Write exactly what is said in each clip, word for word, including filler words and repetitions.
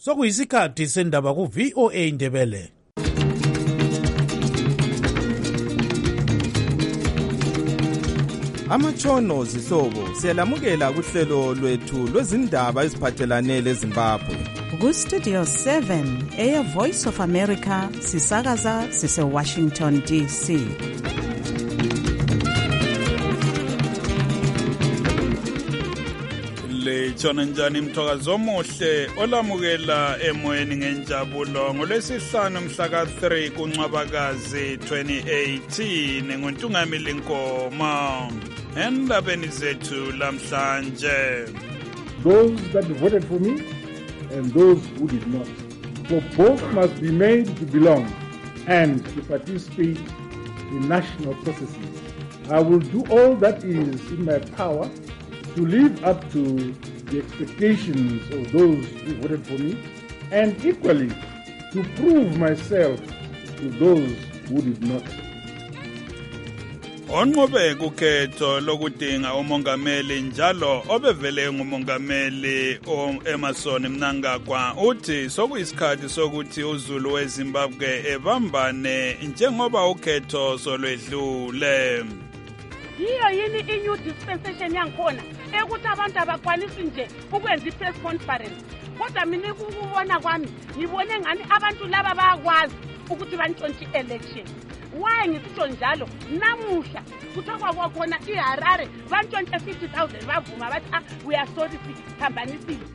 Sokuyisikhathi sendaba ku V O A Ndebele. Amatshono zihlobo siyalamukela kuhlelo lwethu lwezindaba eziphathelane leZimbabwe. Ku Studio seven, Air Voice of America, sisakaza sise Washington D C. Lechona njani mthokazo omuhle olamukela emoyeni ngenjabulo ngolwesihlanu mhla ka three kuNcwabakazi twenty eighteen ngontungamili inkoma endabeni zethu lamhlanje. Those that voted for me and those who did not, for both must be made to belong and to participate in national processes. I will do all that is in my power to live up to the expectations of those who voted for me, and equally to prove myself to those who did not. Onqobe kukhetho lokudinga umongameli njalo obevele ngumongameli Emmerson Mnangagwa uthi sokuyisikhathi sokuthi uZulu weZimbabwe ebambane njengoba ukhetho solwedlule. Yiyo yini i-new dispensation yangikhona ekuthi abantu abakwanisi nje ukwenza i-press conference, kodwa mina ukubona kwami ngibone ngani abantu laba bayakwazi ukuthi bantshontshe election. Why ngisitsho njalo? Namuhla kuthiwa kwakhona iHarare bantshontshe fifty thousand bavuma bathi ah we are sorry siphambanisile.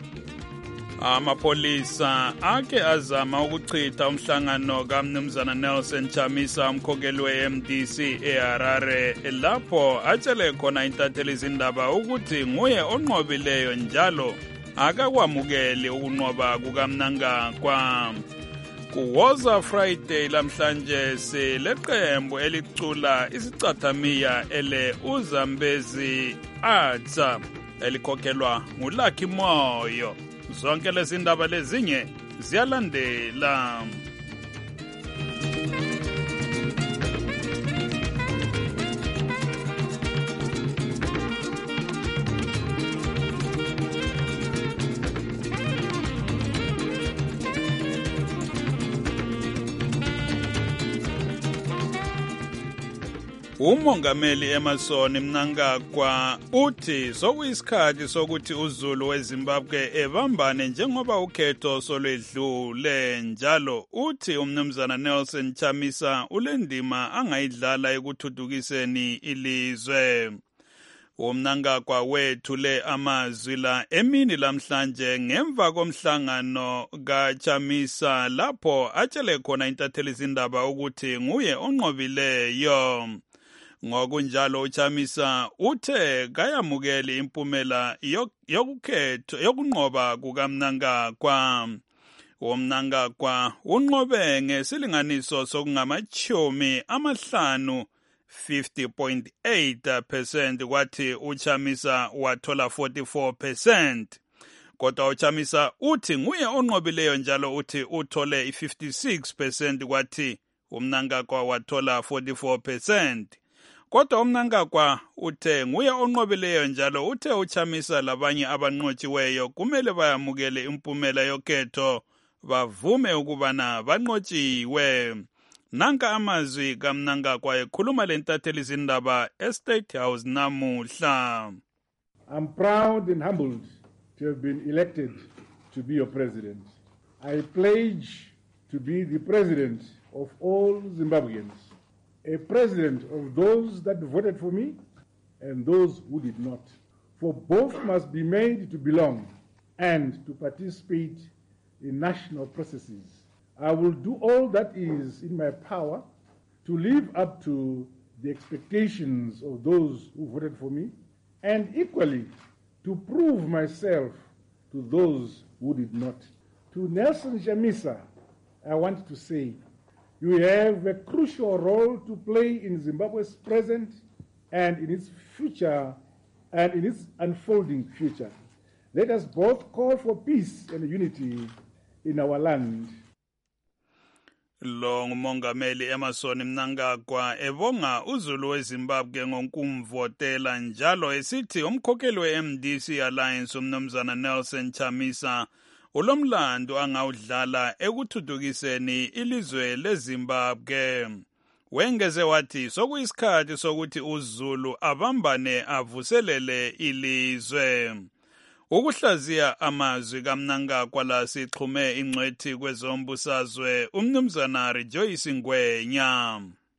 Amapolisa ake azama ukuchitha umhlangano kaMnumzana Nelson Chamisa umkhokeli we-M D C eHarare lapho atshele khona intatheli izindaba ukuthi nguye onqobileyo njalo akakwamukeli ukunqoba kukaMnangagwa. Kuwoza Friday lamhlanje sileqembu elicula isicathamiya ele uZambezi Atsa elikhokhelwa nguLucky Moyo. Zonke lezi ndaba lezinye ziyalandela. Umongameli Emmerson Mnangagwa uthi sokuyisikhathi sokuthi uZulu weZimbabwe ebambane njengoba ukhetho solwedlule njalo uthi umnumzana Nelson Chamisa ulendima angayidlala ekuthuthukiseni ilizwe. Umnangagwa wethule amazwi la emini lamhlanje ngemva komhlangano kaChamisa lapho atshele khona intatheli izindaba ukuthi nguye onqobileyo. Ngokunjalo uChamisa uthe kayamukeli impumela yokukhetho yokunqoba kukaMnangagwa. UMnangagwa unqobe ngesilinganiso sokungamachumi amahlanu fifty point eight percent kwathi uChamisa wathola forty-four percent. Kodwa uChamisa uthi nguye onqobileyo njalo uthi uthole fifty-six percent kwathi uMnangagwa wathola forty-four percent. Kodwa uMnangagwa uthe nguye onqobileyo njalo uthe uChamisa labanye abanqotshiweyo kumele bayamukele impumela yokhetho bavume ukubana banqotshiwe. Nanka amazwi kaMnangagwa ekhuluma lentatheli izindaba eState House namuhla. I'm proud and humbled to have been elected to be your president. I pledge to be the president of all Zimbabweans, a president of those that voted for me and those who did not. For both must be made to belong and to participate in national processes. I will do all that is in my power to live up to the expectations of those who voted for me, and equally to prove myself to those who did not. To Nelson Chamisa, I want to say, you have a crucial role to play in Zimbabwe's present and in its future and in its unfolding future. Let us both call for peace and unity in our land. Lo ngumongameli Emmerson Mnangagwa ebonga uZulu weZimbabwe ngokumvotela njalo esithi umkhokheli we-M D C Alliance umnumzana Nelson Chamisa ulomlando angawudlala ekuthuthukiseni ilizwe leZimbabwe. Wengeze wathi sokuyisikhathi sokuthi uZulu abambane avuselele ilizwe. Ukuhlaziya amazwi kaMnangagwa la sixhume ingcwethi kwezombusazwe umnumzana Rejoice Ngwenya.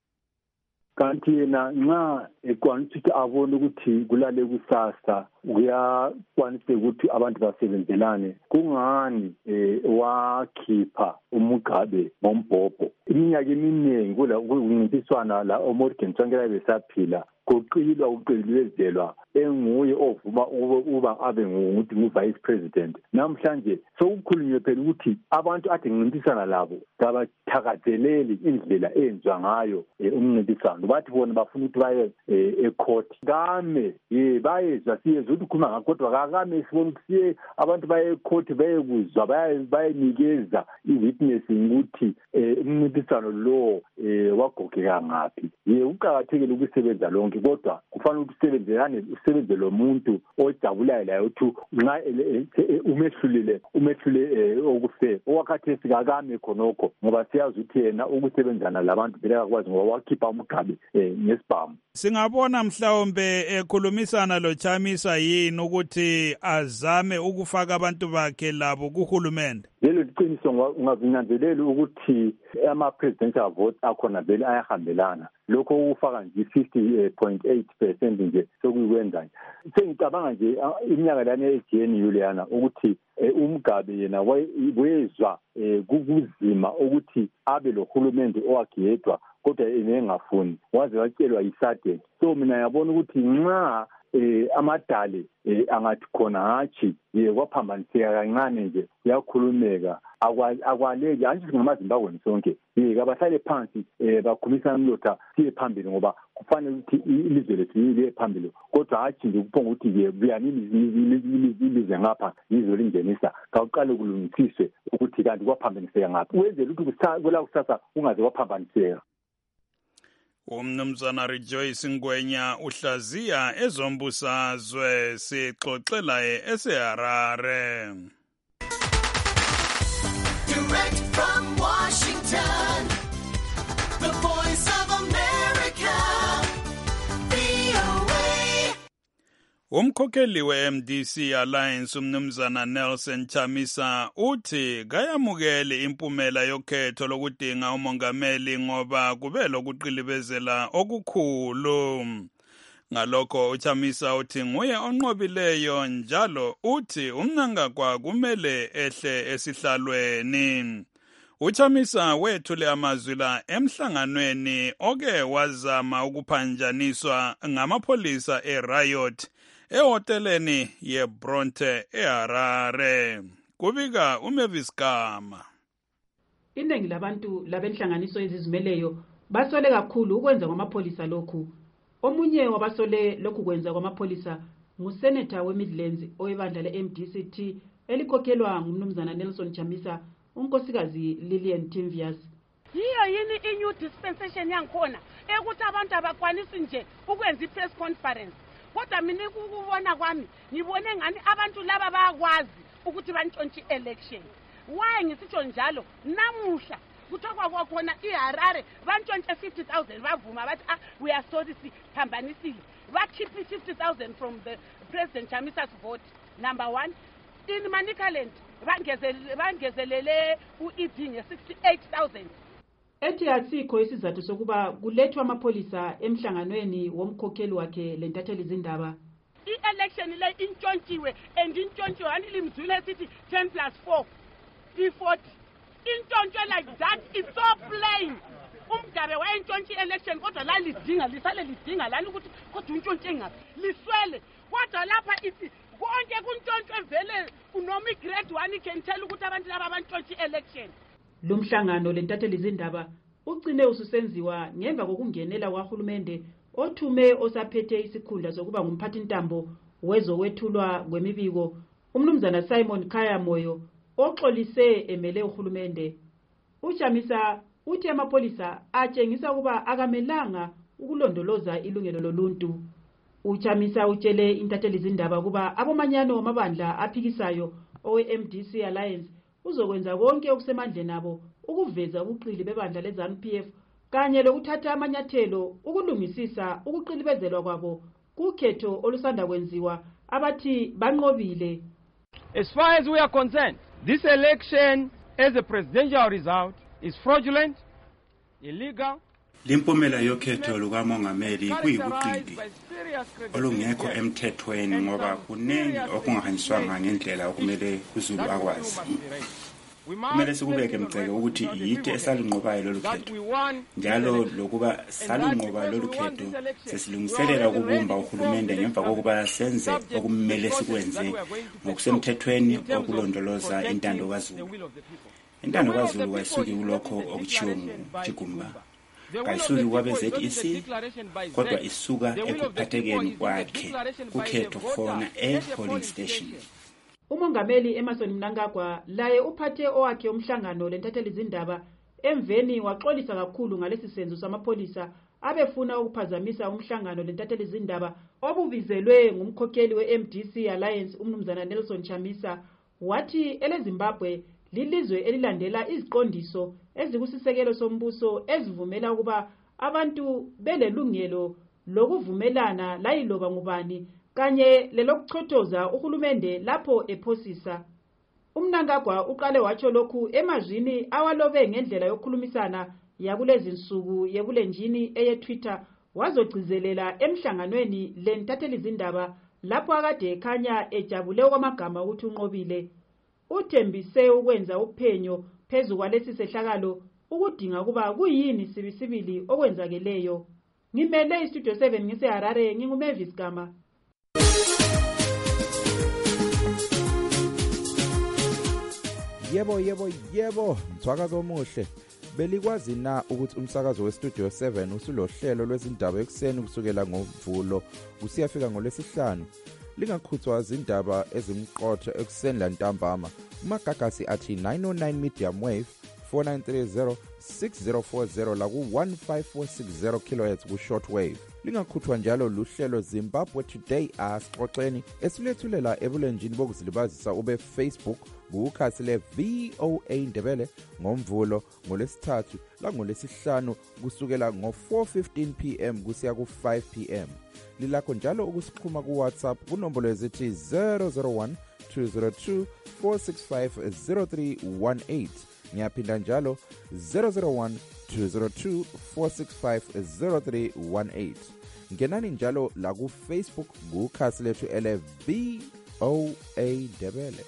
Kanti yena nxa ekwanisa ukuthi abone ukuthi kulale kusasa uyakwanisa ukuthi abantu basebenzelane kungani wakhipha uMugabe ngombhobho iminyaka eminingi kula kuncintiswana la oMorgan Tsvangirai besaphila kuqilwa uqilizelwa enguye ovuma uba abe ngumuntu ngu-vice president. Namhlanje sokukhulunywe phela ukuthi abantu ade ngincintisana labo kabathakazeleli indlela enziwa ngayo umncintiswano. Bathi bona bafuna ukuthi baye ecourt kame ye bayezwa siyezwa ukuthi khuluma ngakho kodwa kakame sibona ukuthi siye abantu baye ecourt bayekuzwa bayenikeza i-witnessing ukuthi umncintiswano lo wagogeka ngaphi. Ye uqakathekile ukusebenza lonke kodwa kufanele ukuthi usebenzelane usebenze lo muntu ojabulayo layo ukuthi nxa umehlulile umehlule okufe okwakhathi sikakame khonokho ngoba siyazi ukuthi yena ukusebenzana labantu phela akwazi ngoba wakhipha uMugabe ngesibhamu. Singabona mhlawumbe ekhulumisana lo Chamisa yini ukuthi azame ukufaka abantu bakhe labo kuhulumende. Lelo liqiniso ungazinyanzeleli ukuthi ama presidential vote akhona vele ayahambelana. Lokho ukufaka nje fifty point eight percent nje sokuyikwenza. Sengicabanga nje iminyaka lana eGN Juliana ukuthi uMugabe yena wezwa kukuzima ukuthi abe lo hulumende owagiyedwa kodwa engafuni waze watshelwa yiSADC. So mina yabona ukuthi nxa eh amadale angathi khona hathi ye kwaphambaniseka kancane nje yakhulumeka akwaleke anje ngamaZimbabwe sonke ye kabahlale phansi bakhulumisana umlotha siye phambili ngoba kufanele ukuthi ilizwe lethu liye phambili kodwa hathi nje kuphonga ukuthi ye buyanini ilizwe ngapha izwe lingenisa kaqale kulungisiswe ukuthi kanti kwaphambaniseka ngapha wenzele ukuthi kwela kusasa ungaze waphambaniseka. Umnumzana Rejoice Ngwenya uhlaziya ezombusazwe sixoxela eseHarare. Direct from Washington, the Voice of America, V O A. Umkhokheli we-M D C Alliance umnumzana Nelson Chamisa uthi kayamukele impumela yokhetho lokudinga umongameli ngoba kube lokuqilibezela okukhulu. Ngalokho uChamisa uthi nguye onqobileyo njalo uthi uMnangagwa kumele ehle esihlalweni. uChamisa wethule amazwi la emhlanganweni oke wazama ukuphanjaniswa ngamapholisa eRiot ehoteleni yeBronte eHarare. Kubika uMavis Gama. Iningi labantu labenhlanganiso ezizimeleyo basole kakhulu ukwenza kwamapholisa lokhu. Omunye wabasole lokhu kwenza kwamapholisa ngusenator weMidlands owebandla le-M D C T elikhokhelwa ngumnumzana Nelson Chamisa unkosikazi Lillian Timvias. Yiyo yini i-new dispensation yangikhona ekuthi abantu abakwanisi nje ukwenza i-press conference. Kodwa mina ukubona kwami ngibone ngani abantu laba bayakwazi ukuthi bantshontshe election. Why ngisitsho njalo? Namuhla kuthiwa kwakhona iHarare bantshontshe fifty thousand bavuma bathi ah we are sorry siphambanisile. Bakhiphe fifty thousand from the President Chamisa's vote. Number one, in Manicaland bangezelele bangezelele u-E D nge-sixty-eight thousand. Ethi asikho isizathu sokuba kulethwa amapholisa emhlanganweni womkhokheli wakhe lentatheli zindaba. I-election le intshontshiwe and intshontshiwe anilimzule sithi ten plus four i-forty. Intshontshiwe like that is so plain. Umgabe wayentshontshe election kodwa la lidinga lisale lidinga lani ukuthi kodwa untshontshe ngaphi liswele kodwa lapha ithi konke kuntshontshe vele unoma i-grade one can tell ukuthi abantu laba bantshontshe election. Lumhlangano lentatheli zindaba ugcine ususenziwa ngemva kokungenela kwahulumende othume osaphethe isikhundla sokuba ngumphathintambo wezokwethulwa kwemibiko umnumzana Simon Khaya Moyo oxolise emele uhulumende. uChamisa uthi amapholisa atshengisa ukuba akamelanga ukulondoloza ilungelo loluntu. uChamisa utshele intatheli zindaba kuba abomanyano wamabandla aphikisayo owe-M D C Alliance uzokwenza konke okusemandleni abo ukuveza ubuqili bebandla le-ZANU P F kanye lokuthatha amanyathelo ukulungisisa ukuqilibezelwa kwabo kukhetho olusanda kwenziwa abathi banqobile. As far as we are concerned, this election as a presidential result is fraudulent, illegal. Limpumela yokhetho lukamongameli kuyikuqili olungekho emthethweni ngoba kuningi okungahanyiswanga ngendlela okumele uZulu akwazi. Kumele sikubeke mceke ukuthi yite esalunqobayo lolu khetho njalo lokuba salunqoba lolu khetho sesilungiselela ukubumba uhulumende ngemva kokuba senze okumele sikwenze ngokusemthethweni okulondoloza intando kaZulu. Intando kaZulu ayisuki kulokho okuchiwo nguJigumba, kayisuki kwabe-Z E C, kodwa isuka ekuphathekeni kwakhe kukhetho khona e-polling station. Umongameli Emmerson Mnangagwa laye uphathe owakhe umhlangano lentatheli izindaba emveni waxolisa kakhulu ngalesi senzo samapholisa abefuna ukuphazamisa umhlangano lentatheli izindaba obubizelwe ngumkhokheli we-M D C Alliance umnumzana Nelson Chamisa. Wathi eleZimbabwe lilizwe elilandela iziqondiso ezikusisekelo sombuso ezivumela ukuba abantu belelungelo lokuvumelana layiloba ngubani kanye lelokuchothoza uhulumende lapho ephosisa. Umnangagwa uqale watsho lokhu emazwini awalobe ngendlela yokukhulumisana yakulezi nsuku yebulenjini eye-Twitter wazogcizelela emhlanganweni lentatheli izindaba lapho akade ekhanya ejabule kwamagama ukuthi unqobile. Uthembise ukwenza uphenyo phezu kwalesi sehlakalo ukudinga kuba kuyini sibisibili okwenzakeleyo. Ngimele istudio seven ngiseHarare nginguMavis Gama. Yebo yebo yebo mthwakazo omuhle. Belikwazi na ukuthi umsakazo westudio seven usulohlelo lwezindaba ekseni kusukela ngoMvulo kusiyafika ngolwesihlanu. Lingakhuthwa izindaba ezimqotho ekseni lantambama. Umagagasi athi nine oh nine medium wave four nine three zero six zero four zero la ku one five four six zero kilohertz ku short wave. Lingakhuthwa njalo luhlelo Zimbabwe Today asixoxeni esilethulela ebulenjini bokuzilibazisa ube Facebook kukhasi le V O A Ndebele ngoMvulo ngolesithathu la ngolesihlanu kusukela ngo four fifteen p m kusiya ku five p m. Lilakho njalo ukusixhuma ku WhatsApp kunombolo ezithi zero zero one two zero two four six five zero three one eight. Ngiyaphinda njalo zero zero one two zero two four six five zero three one eight. Ngenani njalo la ku Facebook kukhasi lethu ele V O A Ndebele.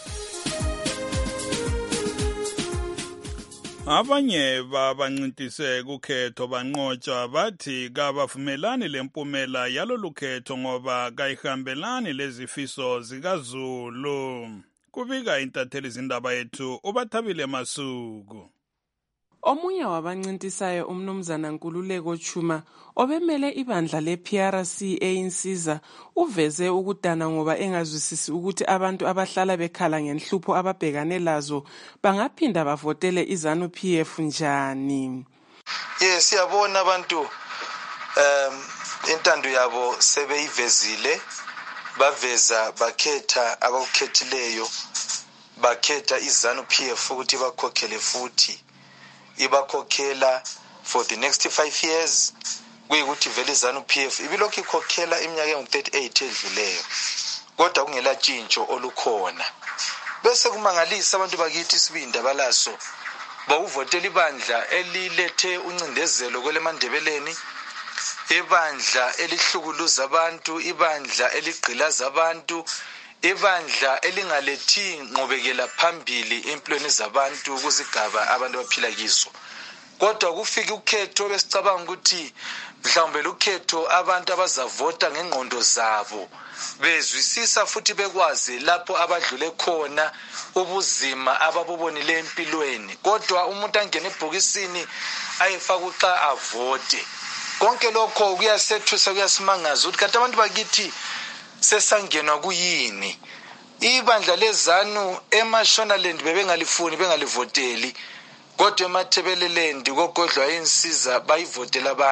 Abanye babancintise kukhetho banqotshwa bathi kabavumelani lempumela yalolu khetho ngoba kayihambelani lezifiso zikaZulu. Kubika intatheli izindaba yethu uBathabile Masuku. Omunye wabancintisayo umnumzana Nkululeko Chuma obemele ibandla le-P R C eyinsizwa uveze ukudana ngoba engazwisisi ukuthi abantu abahlala bekhala ngenhlupho ababhekane lazo bangaphinda bavotele iZANU P F njani. Yes, siyabona abantu um intando yabo sebeyivezile baveza bakhetha abakhethileyo bakhetha iZANU P F ukuthi bakhokhele futhi ibakhokhela for the next five years kuyikuthi vele iZANU P F ibilokhu ikhokhela iminyaka engu thirty-eight edluleyo kodwa kungela tshintsho olukhona bese kumangalisa abantu bakithi isibinda balaso bawuvotela ibandla elilethe uncindezelo kweleMandebeleni ibandla elihlukuluza abantu ibandla eligqilaza abantu ibandla elingalethi ngqobekela phambili empilweni zabantu kuzigaba abantu baphila kizo kodwa kufika ukhetho besicabanga ukuthi mhlawumbe ukhetho abantu abazavota ngengqondo zabo bezwisisa futhi bekwazi lapho abadlule khona ubuzima ababubonile empilweni kodwa umuntu angena ebhokisini ayefaka uxa avote konke lokho kuyasethusa kuyasimangaza ukuthi kanti abantu bakithi sesangenwa kuyini ibandla leZANU eMashonaland bebengalifuni bengalivoteli kodwa eMathebeleland kogodlwa insiza bayivotela abantu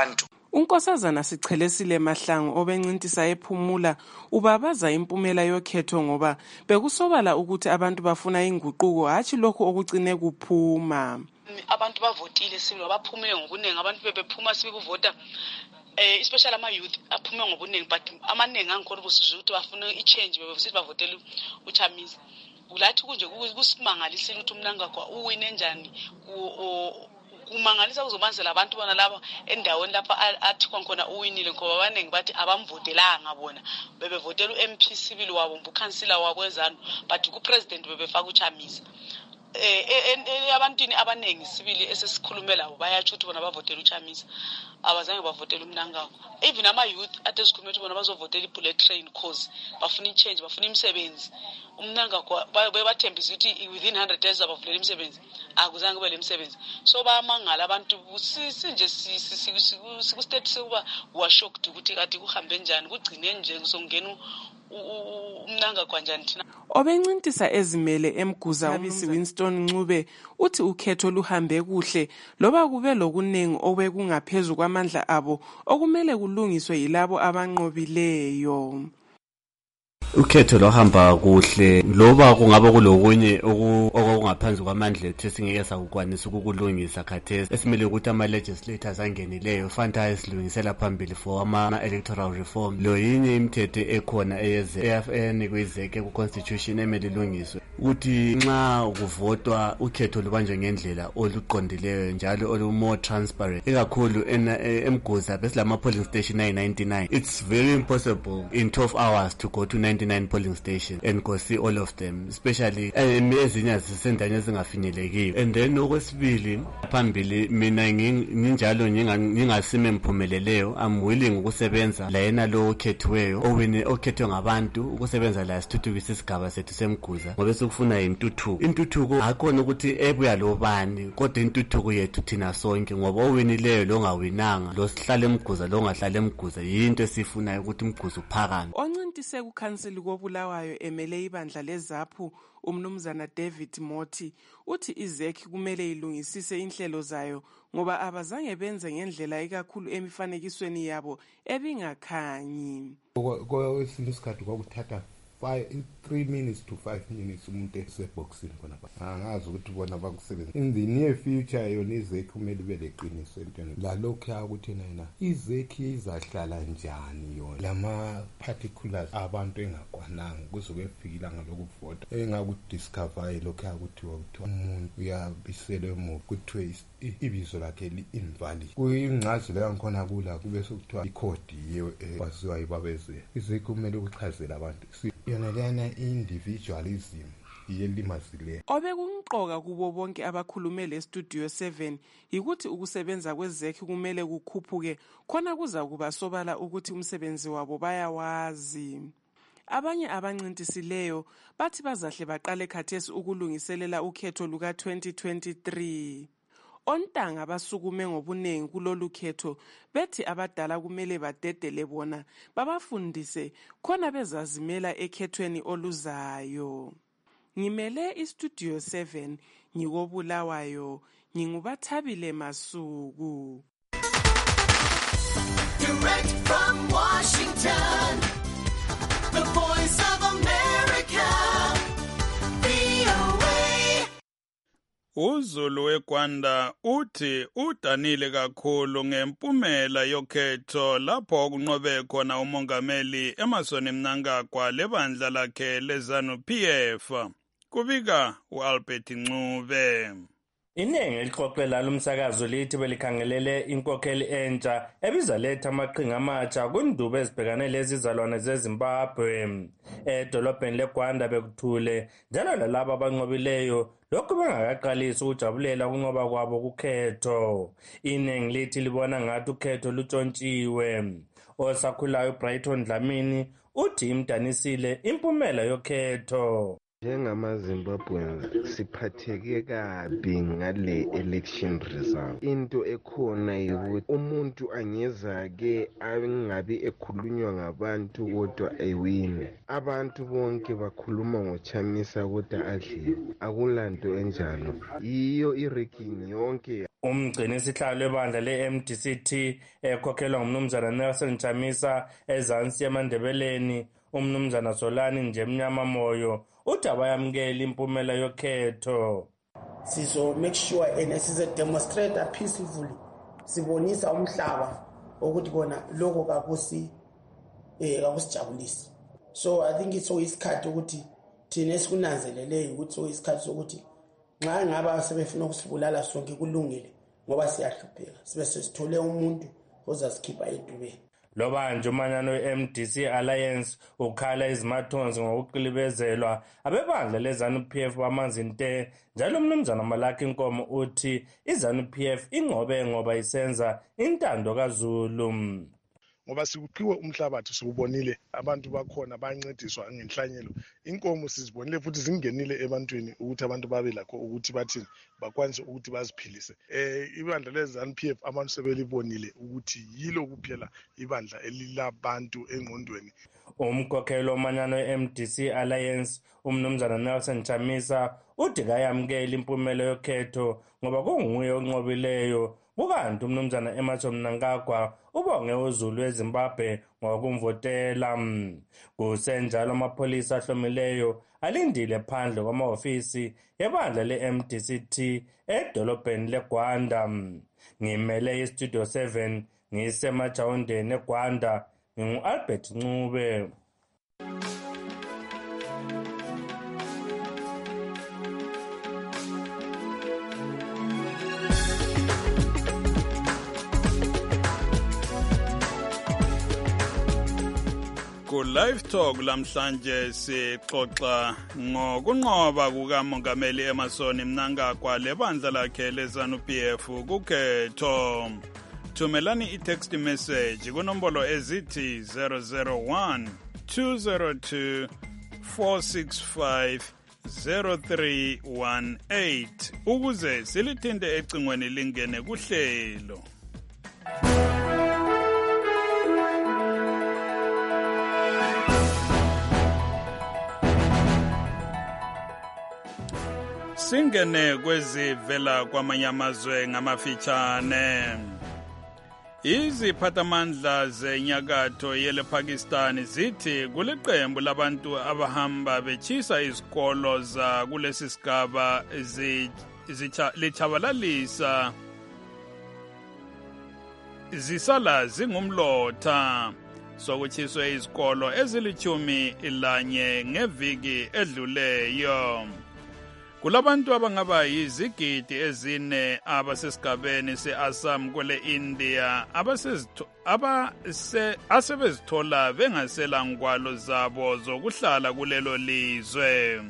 unkosazana Sichelesile Mahlangu obencintisa ephumula ubabaza impumela yokhetho ngoba bekusobala ukuthi abantu bafuna inguquko hatshi lokho okucine kuphuma. Abantu bavotile sibili baphumile ngokuningi abantu bebephuma sibikuvota eh especially ama youth aphume ngobuningi but amaningi angikhona ubusizwe ukuthi bafuna i-change bebesithi bavotela uChamisa. Ulathi kunje kusimangalisile ukuthi uMnangagwa uwine njani kumangalisa kuzobanzela abantu bona laba endaweni lapha athi khona uwinile ngoba abaningi bathi abamvotelanga bona bebevotela uM P sibili wabo umkhansila wakwezana but ku president bebefaka uChamisa. Eh abantwini abaningi sibili esesikhulumela labo bayathi ukuthi bona bavotela uChamisa abazange bavotela uMnangagwa. Even ama youth atezikhuluma ukuthi bona bazovotela i-bullet train cause bafuna i-change bafuna imisebenzi. uMnangagwa bebathembisa ukuthi within one hundred days abavulela imisebenzi akuzange kube lemisebenzi. So bayamangala abantu sinje siku state sokuba washocked ukuthi kade kuhambe njani kugcine nje kusongena uMnangagwa njani thina. Obencintisa ezimele emguza abisi Winston Ncube uthi ukhetho luhambe kuhle loba kube lokuningi obekungaphezulu kwamandla abo okumele kulungiswe yilabo abanqobileyo. Ukhetho lohamba kuhle loba kungaba kulokunye okungaphansi kwamandla ethu singeke sakukwanisa ukukulungisa khathesi esimele ukuthi ama legislators angenileyo fanta esilungisela phambili for ama electoral reform lo yinye imithetho ekhona eyeze A F N kwizeke ku constitution emele ilungiswe ukuthi nxa kuvotwa ukhetho lubanjwe ngendlela oluqondileyo njalo olu more transparent ekakhulu emguza besilama polling station ayi ninety-nine. It's very impossible in twelve hours to go to ninety-nine polling stations and go see all of them, especially ezinye zisendaweni ezingafinyelekiyo. And then okwesibili phambili mina nginjalo ngingasime mphumeleleyo I'm willing ukusebenza la yena lo okhethiweyo owine okhethwe ngabantu ukusebenza la sithuthukisa isigaba sethu semguza ngoba sekufuna intuthuko. Intuthuko akona ukuthi ebuya lo bani kodwa intuthuko yethu thina sonke ngoba owinileyo lo ngawinanga lo sihlale emguza lo ngahlale emguza yinto esifunayo ukuthi umguza uphakame. Oncintise kukhansili koBulawayo emele ibandla leZaphu umnumzana David Mothi uthi izekhi kumele ilungisise inhlelo zayo ngoba abazange benze ngendlela ekakhulu emifanekisweni yabo ebingakhanyi. Kwesinye isikhathi kwakuthatha three minutes to five minutes umuntu eseboxini khona pha angazi ukuthi bona bakusebenza in the near future yona izekhi kumele ibe leqiniso entweni la lokho ukuthi yena izekhi izahlala njani yona lama particulars abantu engakwananga kuzobe fikile ngalokuvota engakudiscover lokho ukuthi ukuthi umuntu uyabisele mo kuthiwe ibizo lakhe li-invalid kuyingcazelo yangikhona kula kube sekuthiwa ikhodi yiyo kwaziwa yibabeze izekhi kumele ukuchazela abantu yona lena individualism yelimazile. Obekunqoka kubo bonke abakhulume le studio seven yikuthi ukusebenza kwezekhi kumele kukhuphuke khona kuza kuba sobala ukuthi umsebenzi wabo bayawazi. Abanye abancintisileyo bathi bazahle baqale khathesi ukulungiselela ukhetho luka twenty twenty-three. Ontanga basukume ngobunengi kulolu khetho bethi abadala kumele badedele bona babafundise khona bezazimela ekhethweni oluzayo. Ngimele istudio seven ngikoBulawayo ngingubathabile Masuku. Direct from Washington, the voice of America, V O A. uZulu weGwanda uthi udanile kakhulu ngempumela yokhetho lapho kunqobe khona umongameli Emmerson Mnangagwa lebandla lakhe leZANU P F. Kubika uAlbert Ncube. Inengi elixoxela lomsakazo lithi belikhangelele inkokheli entsha ebizaletha amaqhinga amatsha kundubo ezibhekane lezizalwane zeZimbabwe. Edolobheni leGwanda bekuthule njalo lalabo abanqobileyo lokhu bengakaqalisi ukujabulela ukunqoba kwabo kukhetho. Inengi lithi libona ngathi ukhetho lutshontshiwe. Osakhulayo Brighton Dlamini uthi imdanisile impumela yokhetho. NjengamaZimbabweans siphatheke kabi ngale election result. Into ekhona ukuthi umuntu angeza ke angabi ekhulunywa ngabantu kodwa ewine. Abantu bonke bakhuluma ngoChamisa kodwa adliwe. Akulanto enjalo. Yiyo iranking yonke Umgcini sihlalo webandla le-M D C T ekhokhelwa ngumnumzana Nelson Chamisa ezansi emandebeleni umnumzana Solani Njemnyama Moyo uthi abayamukela impumela yokhetho. Sizo make sure and size demonstrate peacefully sibonisa umhlaba ukuthi bona lokho kakusi eh kakusijabulisi. So I think it's so isikhathi ukuthi thina esikunanzeleleyo ukuthi so isikhathi sokuthi nxa ngaba sebefuna ukusibulala sonke kulungile ngoba siyahlupheka sibe sesithole umuntu ozasikhipha edubeni. Loba nje umanyano we-M D C Alliance ukhala izimathonsi ngokuqilibezelwa abebandla le-ZANU P F bamanzi nte njalo umnumzana Malaki Nkomo uthi i-ZANU P F ingobe ngoba isenza intando kaZulu. Ngoba sikuqiwe umhlabathi siubonile abantu bakhona bancediswa ngenhlanyelo inkomo sizibonile futhi zingenile ebantwini ukuthi abantu babe lakho ukuthi bathini bakwanise ukuthi baziphilise. Eh ibandla le-ZANU P F abantu sebelibonile ukuthi yilo kuphela ibandla elilabantu engqondweni. Umkhokheli omanyano we-M D C Alliance umnumzana Nelson Chamisa uthi kayamukela impumela yokhetho ngoba kunguye onqobileyo. Kukanti umnumzana Emerson Mnangagwa ubonge uZulu eZimbabwe ngokumvotela. Kusenjalo amapholisa ahlomileyo alindile phandle kwamahofisi ebandla le-M D C T edolobheni leGwanda. Ngimele iStudio seven ngisemajawundeni eGwanda ngingu-Albert Ncube. Live Talk lamhlanje sixoxa ngokunqoba kukaMongameli Emerson Mnangagwa lebandla lakhe le-ZANU P F kukhetho. Thumelani i-text message kunombolo ezithi zero zero one two zero two four six five zero three one eight ukuze silithinte ecingweni lingene kuhlelo. Singene kwezivela kwamanye amazwe ngamafitshane. Iziphathamandla zenyakatho yele Pakistan zithi kuliqembu labantu abahamba bechisa izikolo za kulesi sigaba lichabalalisa zisala zingumlotha. Sokuchiswe izikolo ezilithumi ilanye ngeviki edluleyo. Kulabantu abangaba yizigidi ezine abasesigabeni se-Assam kwele India abase asebezithola bengasela ngwalo zabo zokuhlala kulelo lizwe.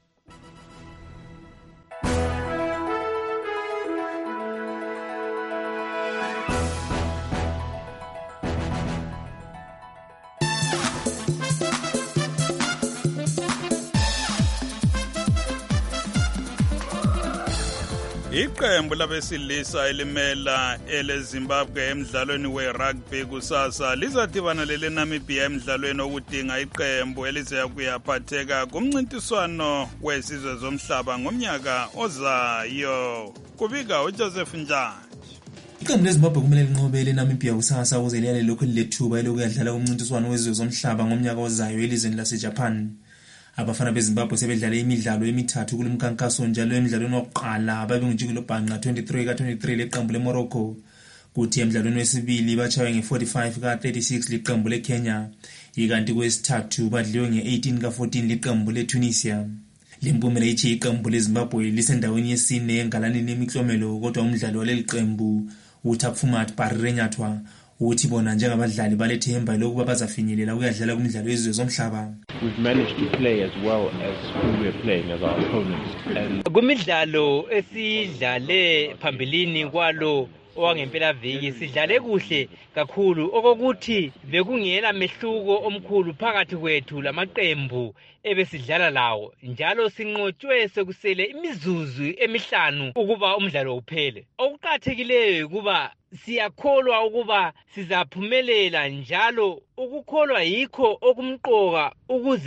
Iqembu labesilisa elimela eleZimbabwe emidlalweni we-rugby kusasa lizadibana leleNamibia emidlalweni okudinga iqembu elizeya kuyaphatheka kumncintiswano wezizwe zomhlaba ngomnyaka ozayo. Kubika uJoseph Njani. Iqembu leZimbabwe kumele linqobe eleNamibia kusasa ukuze liyale lokhu lilethuba elokuyadlala kumncintiswano wezizwe zomhlaba ngomnyaka ozayo elizweni laseJapan. Abafana beZimbabwe sebedlala imidlalo emithathu kulomkhankaso njalo emidlalweni wokuqala babengujikelo bhanqa twenty-three ka twenty-three leqembu leMorocco. Kuthi emidlalweni wesibili bachawe nge-forty-five ka thirty-six leqembu leKenya. Ikanti kwesithathu badliwe nge-eighteen ka fourteen leqembu leTunisia. Lempumela ithi iqembu leZimbabwe lisendaweni yesine engalanini emiklomelo kodwa umdlalo waleli qembu uThapfumat Parirenyathwa uthi bona njengabadlali balethemba lokuba bazafinyelela ukuyadlala kumidlalo yezizwe zomhlaba. We've managed to play as well as who we're playing as our opponents. And kumidlalo esidlale phambilini kwalo owangempela viki sidlale kuhle kakhulu okokuthi bekungela mehluko omkhulu phakathi kwethu lamaqembu ebesidlala lawo njalo sinqotshwe sekusele imizuzu emihlanu ukuba umdlalo uphele. Okuqhathekileyo ukuba siyakholwa ukuba sizaphumelela njalo ukukholwa yikho okumqoka ukuze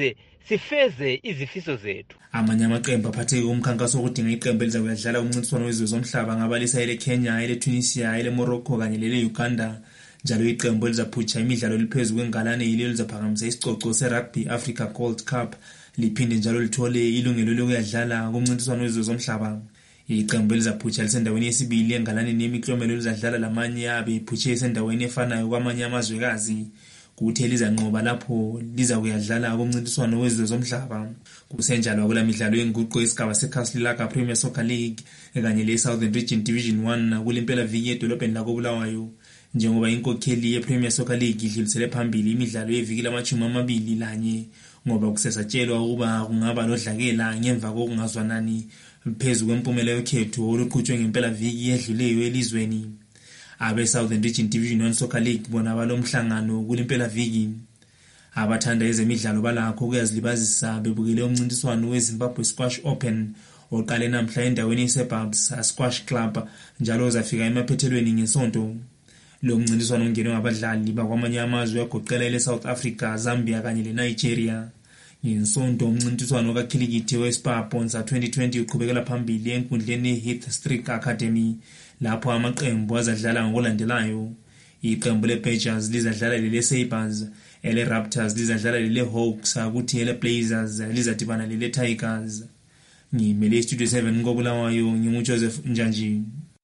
sifeze izifiso zethu. Amanye amaqembu aphatheke umkhankaso wokudinga iqembu elizakudlala umncintiswano wezwe zomhlaba ngabalisa ele Kenya, ele Tunisia, ele Morocco kanye lele Uganda. Njalo iqembu elizaphutsha imidlalo liphezulu kwengalane yilo lizaphakamisa isicoco se-Rugby Africa Gold Cup liphinde njalo lithole ilungelo lokuyadlala kumncintiswano wezwe zomhlaba. Iqembu elizaphutsha lisendaweni yesibili engalaneni yemiklomelo elizadlala lamanye abe iphutshe esendaweni efanayo kwamanye amazwekazi. Kuthi lizanqoba lapho liza kuyadlala kumncintiswano wezwe zomhlaba. Kusenjalo kula midlalo yenguqu yesigaba seKaslilaka Premier Soccer League kanye le-Southern Region Division one kulempela viki edolobheni lakoBulawayo. Njengoba inkokheli ye-Premier Soccer League idlulisele phambili imidlalo yeviki lamachumi amabili lanye ngoba kusesatshelwa ukuba kungaba lodlakela ngemva kokungazwanani phezu kwempumelelo yokhetho oluqhutshwe ngempela viki yedluleyo elizweni. Abe Southern Region Division one Soccer League bona balomhlangano kulempela viki. Abathanda ezemidlalo balakho kuyazilibazisa bebukele umncintiswano weZimbabwe Squash Open oqale namhla endaweni yeSuburbs Squash Club njalo uzafika emaphethelweni ngesonto. Lo mncintiswano ungenwe ngabadlali bakwamanye amazwe agoqela leSouth Africa, Zambia kanye leNigeria. Ngesonto umncintiswano kakhilikithi weSpar Bonza twenty twenty uqhubekela phambili enkundleni Heath Street Academy lapho amaqembu azadlala ngokulandelayo. Iqembu leBadgers lizadlala lele Sabres, ele Raptors lizadlala lele Hawks, akuthi ele Blazers lizadibana lele Tigers. Ngimele Studio seven ngoBulawayo nginguJoseph Njanji.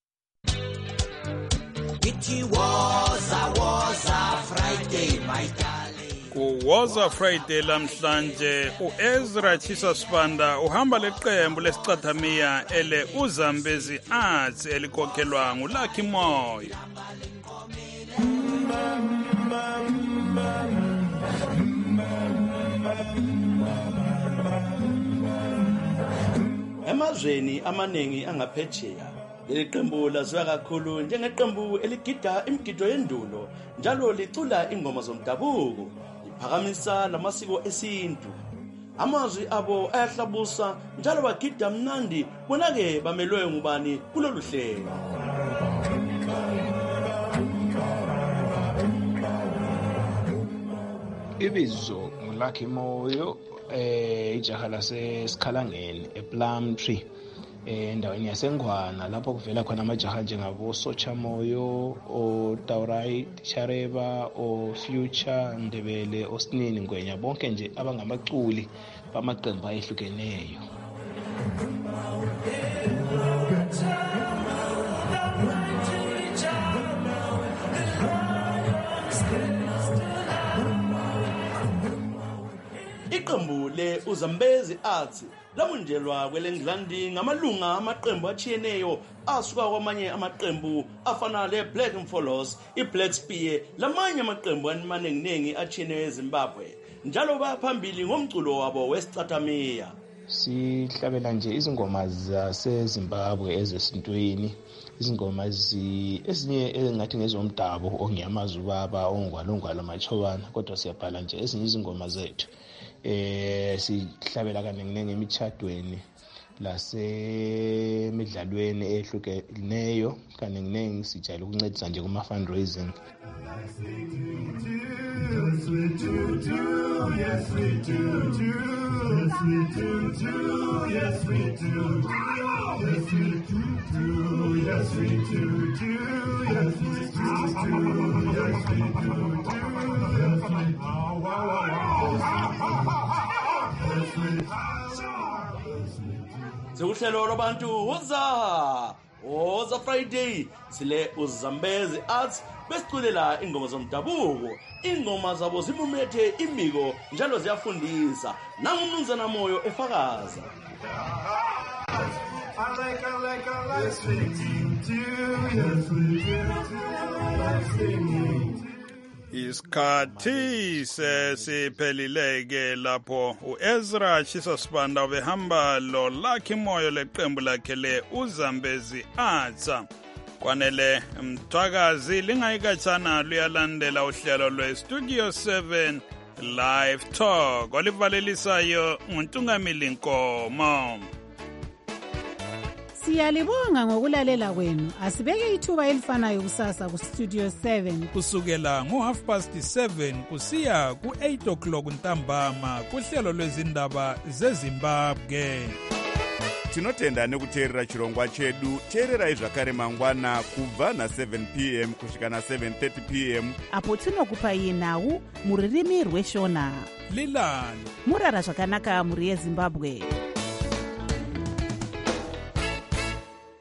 It was a was a Friday, my darling. Ku was a Friday lamhlanje uEzra Chisa Sibanda uhamba leqembu lesicathamiya ele uZambezi Arts elikhokhelwa nguLucky Moyo. Emazweni amanengi angaphetsheya leli qembu laziwa kakhulu njengeqembu eligida imigido yendulo njalo licula ingoma zomdabuko liphakamisa lamasiko esintu. Amazwi abo ayahlabusa njalo bagida mnandi bonake bamelwe ngubani kulolu hlelo. Ibizo nguLucky Moyo eh ijaha laseSikhalangeni ePlumtree endaweni yaseNgwana lapho kuvela khona amajaha njengabo Socha Moyo, o Taurai Chareba, o Future Ndebele, Osnini Ngwenya bonke nje abangamaculi bamaqembu ayehlukeneyo. Iqembu le uZambezi Arts lamunjelwa kwelengilandi ngamalunga amaqembu achiyeneyo asuka kwamanye amaqembu afana le Black Mfolos, iBlack Spear lamanye amaqembu amanenginengi achiyeneyo eZimbabwe njalo baphambili ngomculo wabo wesicathamiya. Sihlabela nje izingoma zaseZimbabwe ezesintweni, izingoma ezinye engathi ngezomdabu ongiyamazi ubaba ongwalongwala machobana kodwa siyabhala nje ezinye izingoma zethu. Eh sihlabela kanenginenge emithadweni lasemidlalweni ehlukeneyo kanenginenge sijayela ukuncedisa nje kuma fundraising. Yes we do do, yes we do do, yes we do do, yes we do do, yes we do do, yes we do do, yes we do do, yes we do do, yes we wow wow Sekuhlelo labantu woza woza Friday sile uZambezi Arts besiculela ingoma zomdabuko. Ingoma zabo zimumethe imiko njalo ziyafundisa nangumnumzana Moyo efakaza. I like, I like, I like, yes we do, yes we do, yes we do. Isikhathi sesiphelileke lapho uEzra Chisa Sibanda behamba lo Lucky Moyo leqembu lakhe le uZambezi Arts. Kwanele mthwakazi lingayikatshana luyalandela uhlelo lweStudio seven Live Talk olivalelisayo nguNtungamili Nkomo. Siyalibonga ngokulalela kwenu. Asibeke ithuba elifanayo kusasa ku Studio seven. Kusukela ngo half past seven kusiya ku eight o'clock ntambama kuhlelo lwezindaba zeZimbabwe. Tinotenda nekuteerera chirongwa chedu. Teererai zvakare mangwana kubva na seven p m kusvika na seven thirty p m apo tinokupai nhau muririmi rweshona. Lilani murara zvakanaka muri yeZimbabwe.